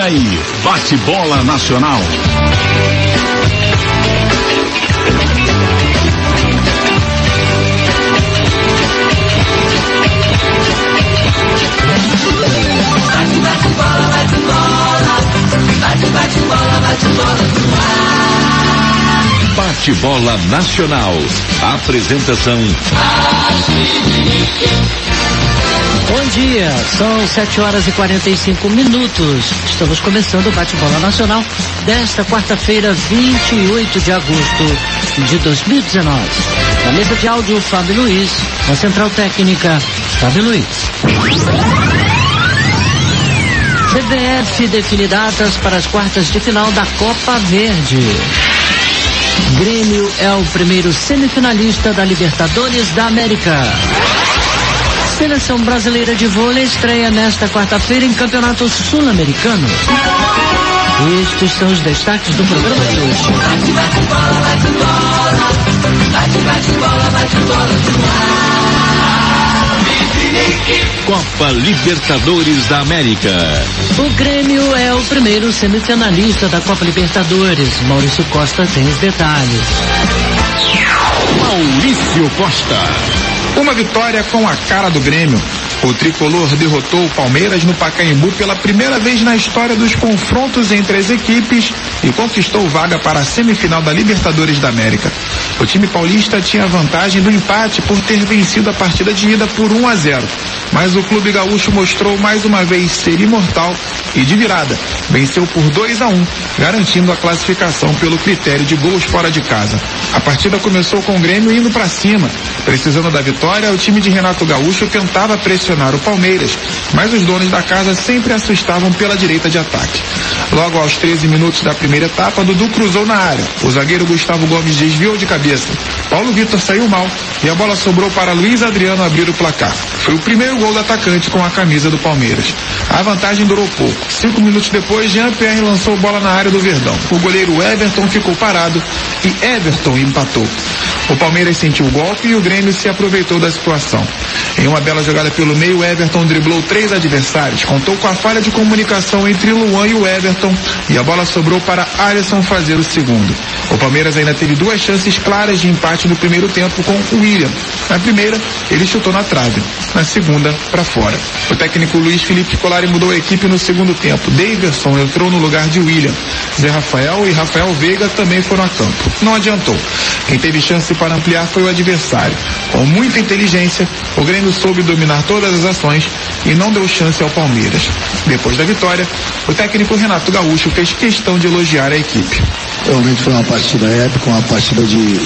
aí, bate-bola nacional. Bate-bola nacional. Apresentação. Bom dia, são 7h45. Estamos começando o Bate-Bola Nacional desta quarta-feira, 28 de agosto de 2019. Na mesa de áudio, Fábio Luiz. Na central técnica, Fábio Luiz. CBF define datas para as quartas de final da Copa Verde. Grêmio é o primeiro semifinalista da Libertadores da América. Seleção brasileira de vôlei estreia nesta quarta-feira em Campeonato Sul-Americano. Estes são os destaques do programa de hoje. Copa Libertadores da América. O Grêmio é o primeiro semifinalista da Copa Libertadores. Maurício Costa tem os detalhes. Maurício Costa. Uma vitória com a cara do Grêmio. O tricolor derrotou o Palmeiras no Pacaembu pela primeira vez na história dos confrontos entre as equipes e conquistou vaga para a semifinal da Libertadores da América. O time paulista tinha vantagem do empate por ter vencido a partida de ida por 1-0. Mas o clube gaúcho mostrou mais uma vez ser imortal e de virada venceu por 2-1, garantindo a classificação pelo critério de gols fora de casa. A partida começou com o Grêmio indo para cima. Precisando da vitória, o time de Renato Gaúcho tentava pressionar o Palmeiras, mas os donos da casa sempre assustavam pela direita de ataque. Logo aos 13 minutos da primeira etapa, Dudu cruzou na área. O zagueiro Gustavo Gomes desviou de cabeça. Paulo Vitor saiu mal e a bola sobrou para Luiz Adriano abrir o placar. Foi o primeiro gol do atacante com a camisa do Palmeiras. A vantagem durou pouco. 5 minutos depois, Jean-Pierre lançou bola na área do Verdão. O goleiro Everton ficou parado e Everton empatou. O Palmeiras sentiu o golpe e o Grêmio se aproveitou da situação. Em uma bela jogada pelo meio, Everton driblou 3 adversários, contou com a falha de comunicação entre Luan e o Everton e a bola sobrou para Alisson fazer o segundo. O Palmeiras ainda teve 2 chances claras de empate no primeiro tempo com o William. Na primeira, ele chutou na trave. Na segunda, para fora. O técnico Luiz Felipe Scolari mudou a equipe no segundo tempo. Daverson entrou no lugar de William. Zé Rafael e Rafael Veiga também foram a campo. Não adiantou. Quem teve chance para ampliar foi o adversário. Com muita inteligência, o Grêmio soube dominar todas as ações e não deu chance ao Palmeiras. Depois da vitória, o técnico Renato Gaúcho fez questão de elogiar a equipe. Realmente foi uma partida épica, uma partida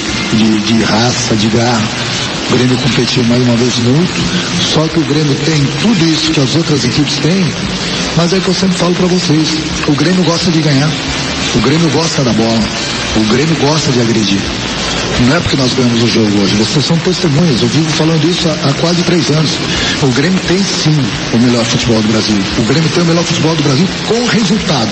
de raça, de garra. O Grêmio competiu mais uma vez muito, só que o Grêmio tem tudo isso que as outras equipes têm, mas é o que eu sempre falo para vocês, o Grêmio gosta de ganhar, o Grêmio gosta da bola, o Grêmio gosta de agredir. Não é porque nós ganhamos o jogo hoje, vocês são testemunhas, eu vivo falando isso há quase 3 anos. O Grêmio tem sim o melhor futebol do Brasil. O Grêmio tem o melhor futebol do Brasil com resultado.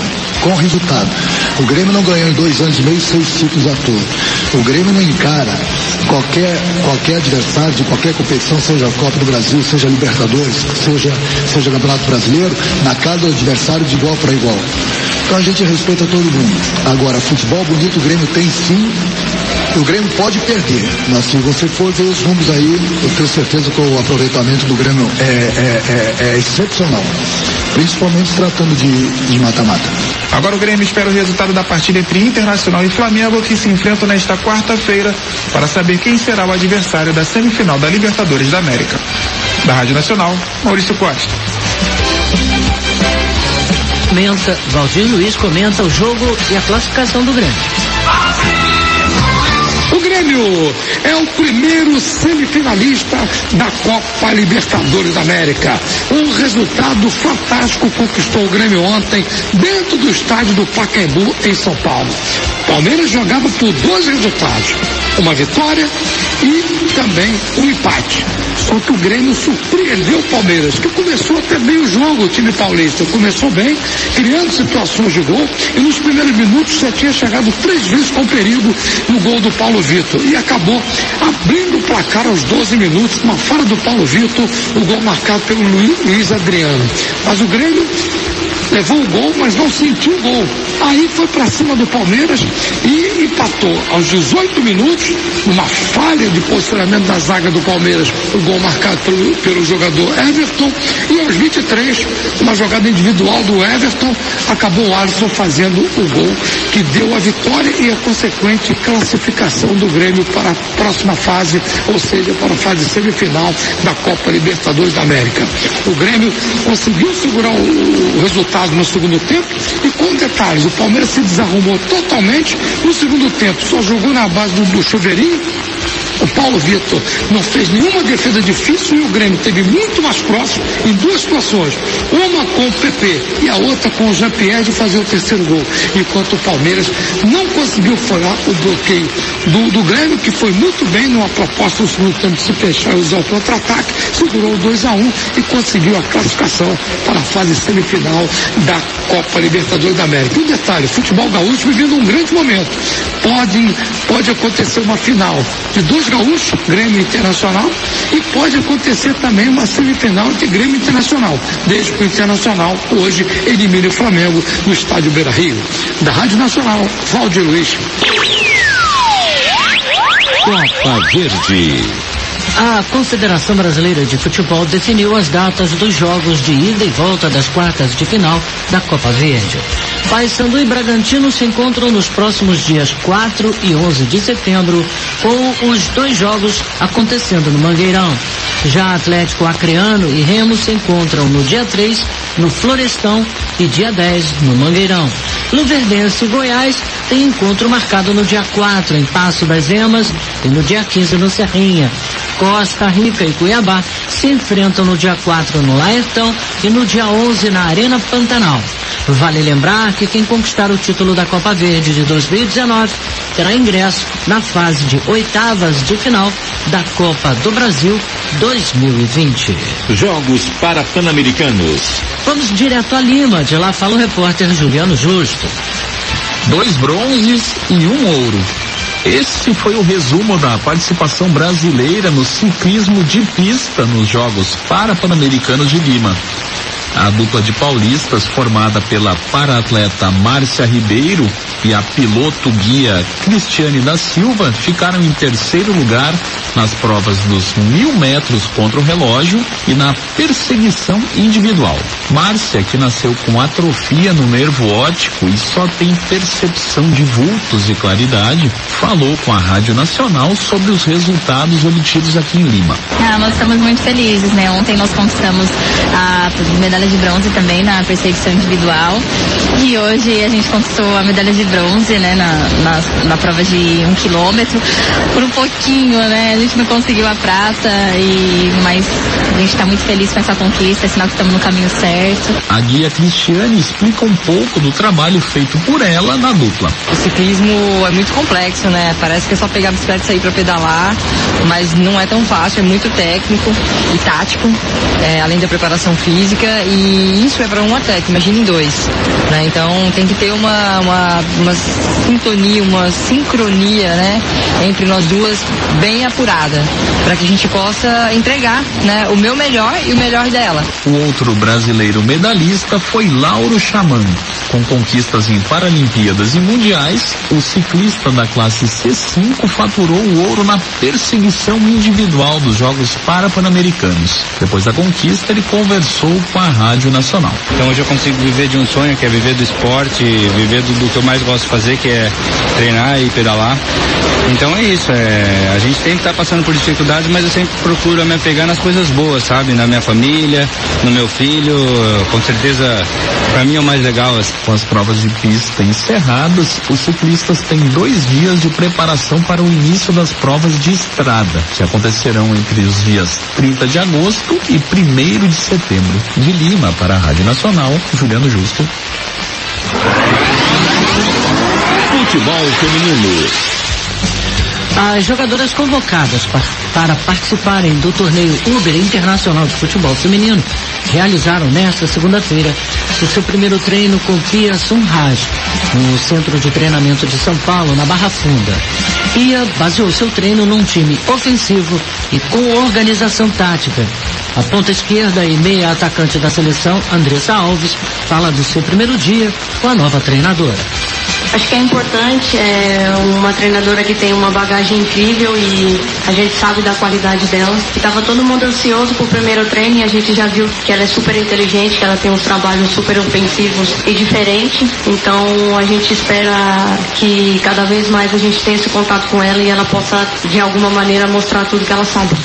O Grêmio não ganhou em 2 anos e meio 6 títulos à toa. O Grêmio não encara qualquer adversário de qualquer competição, seja a Copa do Brasil, seja a Libertadores, seja Campeonato Brasileiro, na casa do adversário de igual para igual. Então a gente respeita todo mundo. Agora, futebol bonito o Grêmio tem sim. O Grêmio pode perder, mas se você for ver os números aí, eu tenho certeza que o aproveitamento do Grêmio é excepcional, principalmente se tratando de mata-mata. Agora o Grêmio espera o resultado da partida entre Internacional e Flamengo, que se enfrentam nesta quarta-feira, para saber quem será o adversário da semifinal da Libertadores da América. Da Rádio Nacional, Maurício Costa. Valdir Luiz comenta o jogo e a classificação do Grêmio. O Grêmio é o primeiro semifinalista da Copa Libertadores da América. Um resultado fantástico conquistou o Grêmio ontem dentro do estádio do Pacaembu, em São Paulo. Palmeiras jogava por 2 resultados, uma vitória e também um empate. Só que o Grêmio surpreendeu o Palmeiras, que começou até bem o jogo, o time paulista. Começou bem, criando situações de gol, e nos primeiros minutos já tinha chegado 3 vezes com perigo no gol do Paulo Vitor. E acabou abrindo o placar aos 12 minutos, uma falha do Paulo Vitor, o gol marcado pelo Luiz Adriano. Mas o Grêmio levou o gol, mas não sentiu o gol. Aí foi para cima do Palmeiras e empatou aos 18 minutos, numa falha de posicionamento da zaga do Palmeiras, o gol marcado pelo jogador Everton, e aos 23, uma jogada individual do Everton, acabou o Alisson fazendo o gol que deu a vitória e a consequente classificação do Grêmio para a próxima fase, ou seja, para a fase semifinal da Copa Libertadores da América. O Grêmio conseguiu segurar o resultado no segundo tempo e, com detalhes, o Palmeiras se desarrumou totalmente no segundo tempo, só jogou na base do chuveirinho. O Paulo Vitor não fez nenhuma defesa difícil e o Grêmio teve muito mais próximo em duas situações, uma com o PP e a outra com o Jean-Pierre de fazer o terceiro gol, enquanto o Palmeiras não conseguiu furar o bloqueio do Grêmio, que foi muito bem numa proposta no segundo tempo de se fechar e usar o contra-ataque, segurou 2-1 e conseguiu a classificação para a fase semifinal da Copa Libertadores da América. Um detalhe, o futebol gaúcho vivendo um grande momento, pode acontecer uma final de dois gaúchos, Grêmio Internacional, e pode acontecer também uma semifinal de Grêmio Internacional, desde que o Internacional hoje elimine o Flamengo no estádio Beira-Rio. Da Rádio Nacional, Valdir Luiz. Copa Verde. A Confederação Brasileira de Futebol definiu as datas dos jogos de ida e volta das quartas de final da Copa Verde. Paysandu e Bragantino se encontram nos próximos dias 4 e 11 de setembro, com os dois jogos acontecendo no Mangueirão. Já Atlético Acreano e Remo se encontram no dia 3 no Florestão e dia 10 no Mangueirão. Luverdense e Goiás tem encontro marcado no dia 4 em Passo das Emas e no dia 15 no Serrinha. Costa Rica e Cuiabá se enfrentam no dia 4 no Laertão e no dia 11 na Arena Pantanal. Vale lembrar que quem conquistar o título da Copa Verde de 2019 terá ingresso na fase de oitavas de final da Copa do Brasil 2020. Jogos para Pan-Americanos. Vamos direto a Lima, de lá fala o repórter Juliano Justo. 2 bronzes e 1 ouro. Esse foi o resumo da participação brasileira no ciclismo de pista nos Jogos Pan-Americanos de Lima. A dupla de paulistas, formada pela para-atleta Márcia Ribeiro e a piloto guia Cristiane da Silva, ficaram em terceiro lugar nas provas dos 1.000 metros contra o relógio e na perseguição individual. Márcia, que nasceu com atrofia no nervo óptico e só tem percepção de vultos e claridade, falou com a Rádio Nacional sobre os resultados obtidos aqui em Lima. Nós estamos muito felizes, né? Ontem nós conquistamos a medalha de bronze também na perseguição individual e hoje a gente conquistou a medalha de bronze, né? Na prova de 1 quilômetro, por um pouquinho, né? A gente não conseguiu a prata, mas a gente está muito feliz com essa conquista, é sinal que estamos no caminho certo. A guia Cristiane explica um pouco do trabalho feito por ela na dupla. O ciclismo é muito complexo, né? Parece que é só pegar a bicicleta e sair para pedalar, mas não é tão fácil, é muito técnico e tático, além da preparação física, e isso é para um atleta, imagine em 2, né? Então tem que ter uma sintonia, uma sincronia, né? Entre nós duas bem apurada, para que a gente possa entregar, né? O meu melhor e o melhor dela. O outro brasileiro medalhista foi Lauro Chaman. Com conquistas em Paralimpíadas e Mundiais, o ciclista da classe C5 faturou o ouro na perseguição individual dos Jogos Pan-Americanos. Depois da conquista, ele conversou com a Rádio Nacional. Então hoje eu consigo viver de um sonho, que é viver do esporte, viver do que eu mais gosto de fazer, que é treinar e pedalar. Então é isso, a gente sempre está passando por dificuldades, mas eu sempre procuro me apegar nas coisas boas, sabe? Na minha família, no meu filho, com certeza para mim é o mais legal. Com as provas de pista encerradas, os ciclistas têm 2 dias de preparação para o início das provas de estrada, que acontecerão entre os dias 30 de agosto e 1º de setembro. De Lima, para a Rádio Nacional, Juliano Justo. Futebol feminino. As jogadoras convocadas para participarem do torneio Uber Internacional de Futebol Feminino realizaram nesta segunda-feira o seu primeiro treino com Pia Sunraj, no Centro de Treinamento de São Paulo, na Barra Funda. Bia baseou seu treino num time ofensivo e com organização tática. A ponta esquerda e meia atacante da seleção, Andressa Alves, fala do seu primeiro dia com a nova treinadora. Acho que é importante, uma treinadora que tem uma bagagem incrível e a gente sabe da qualidade dela. E estava todo mundo ansioso pro primeiro treino e a gente já viu que ela é super inteligente, que ela tem uns trabalhos super ofensivos e diferentes. Então a gente espera que cada vez mais a gente tenha esse contato com ela e ela possa de alguma maneira mostrar tudo que ela sabe.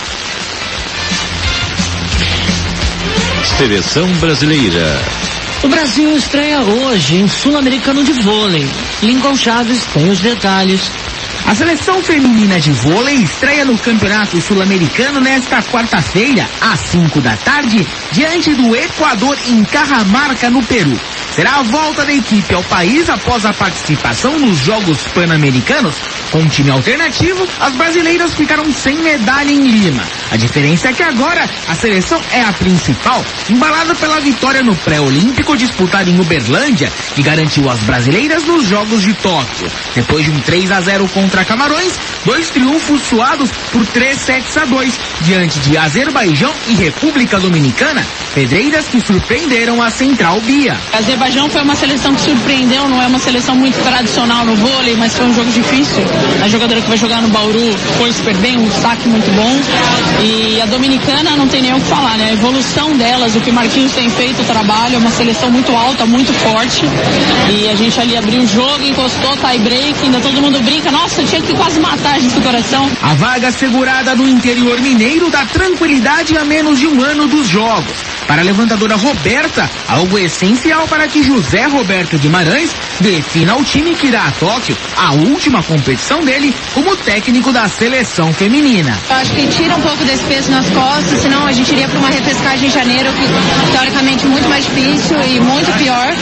Seleção brasileira. O Brasil estreia hoje em Sul-Americano de Vôlei. Lincoln Chaves tem os detalhes. A seleção feminina de vôlei estreia no Campeonato Sul-Americano nesta quarta-feira, às 5 da tarde, diante do Equador em Cajamarca, no Peru. Será a volta da equipe ao país após a participação nos Jogos Pan-Americanos. Com um time alternativo, as brasileiras ficaram sem medalha em Lima. A diferença é que agora a seleção é a principal, embalada pela vitória no pré-olímpico disputado em Uberlândia, que garantiu as brasileiras nos Jogos de Tóquio. Depois de um 3-0 contra Camarões, 2 triunfos suados por 3-2 diante de Azerbaijão e República Dominicana, pedreiras que surpreenderam a Central Bia. A Azerbaijão foi uma seleção que surpreendeu, não é uma seleção muito tradicional no vôlei, mas foi um jogo difícil. A jogadora que vai jogar no Bauru foi super bem, um saque muito bom. E a Dominicana não tem nem o que falar, né? A evolução delas, o que Marquinhos tem feito, o trabalho, é uma seleção muito alta, muito forte. E a gente ali abriu o jogo, encostou, tie break, ainda todo mundo brinca. Nossa, tinha que quase matar a gente do coração. A vaga segurada no interior mineiro dá tranquilidade a menos de um ano dos jogos. Para a levantadora Roberta, algo essencial para que José Roberto Guimarães defina o time que irá a Tóquio, a última competição dele como técnico da seleção feminina. Eu acho que tira um pouco desse peso nas costas, senão a gente iria para uma repescagem em janeiro, que teoricamente muito mais difícil e muito pior.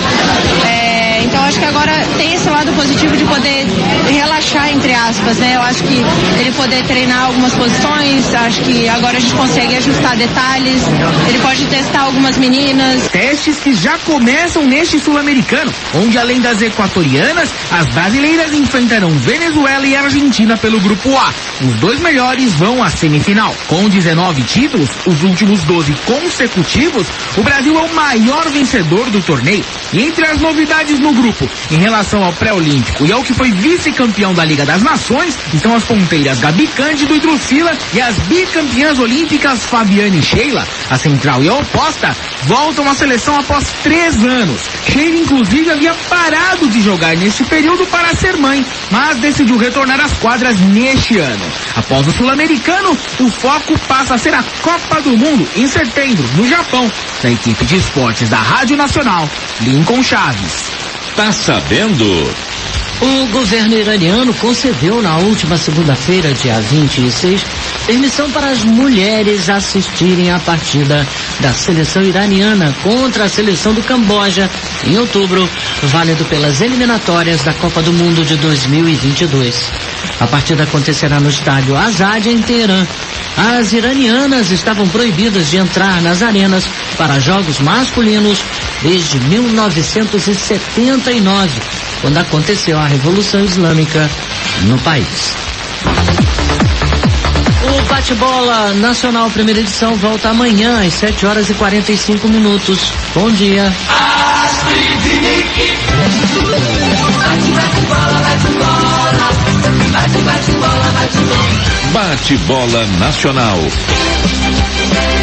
Então acho que agora tem esse lado positivo de poder relaxar, entre aspas, né? Eu acho que ele poder treinar algumas posições, acho que agora a gente consegue ajustar detalhes, ele pode testar algumas meninas. Testes que já começam neste sul-americano, onde além das equatorianas, as brasileiras enfrentarão Venezuela e Argentina pelo grupo A. Os 2 melhores vão à semifinal. Com 19 títulos, os últimos 12 consecutivos, o Brasil é o maior vencedor do torneio. E entre as novidades no grupo, em relação ao pré-olímpico e ao que foi vice-campeão da Liga das Nações, estão as ponteiras Gabi Cândido e Drusila e as bicampeãs olímpicas Fabiane e Sheila. A central e a oposta voltam à seleção após 3 anos. Sheila, inclusive, havia parado de jogar neste período para ser mãe, mas decidiu retornar às quadras neste ano. Após o sul-americano, o foco passa a ser a Copa do Mundo, em setembro, no Japão, da equipe de esportes da Rádio Nacional, Lincoln Chaves. Tá sabendo? O governo iraniano concedeu na última segunda-feira, dia 26, permissão para as mulheres assistirem à partida da seleção iraniana contra a seleção do Camboja em outubro, válido pelas eliminatórias da Copa do Mundo de 2022. A partida acontecerá no estádio Azad, em Teherã. As iranianas estavam proibidas de entrar nas arenas para jogos masculinos desde 1979, quando aconteceu a Revolução Islâmica no país. O bate-bola nacional primeira edição volta amanhã às 7h45. Bom dia. Bate-bola nacional.